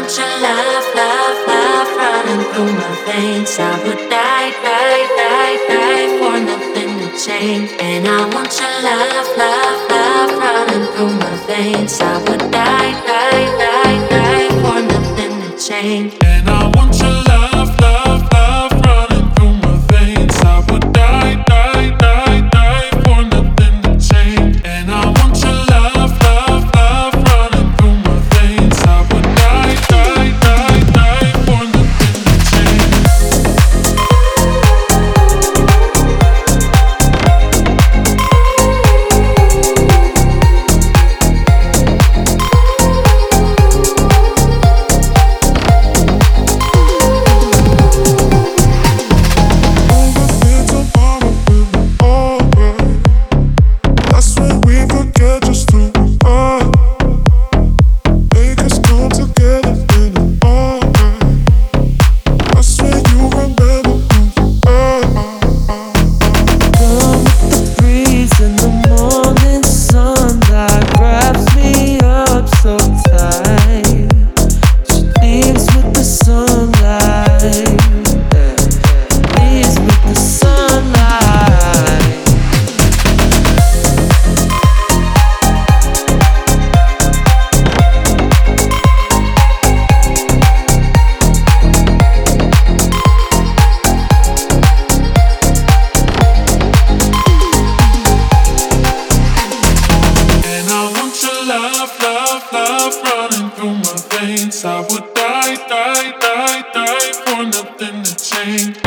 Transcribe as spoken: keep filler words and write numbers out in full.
want your love, love, love running through my veins. I would die, die, die, die for nothing to change. And I want your love, love, love running through my veins. I would die, die, die, die for nothing to change. And I want your love, love, love running through my veins. I would die, die, die, die for nothing to change. And I want your love, love, love running through my veins. I would die, die, die, die for nothing to change. Love, love, love running through my veins. I would die, die, die, die for nothing to change.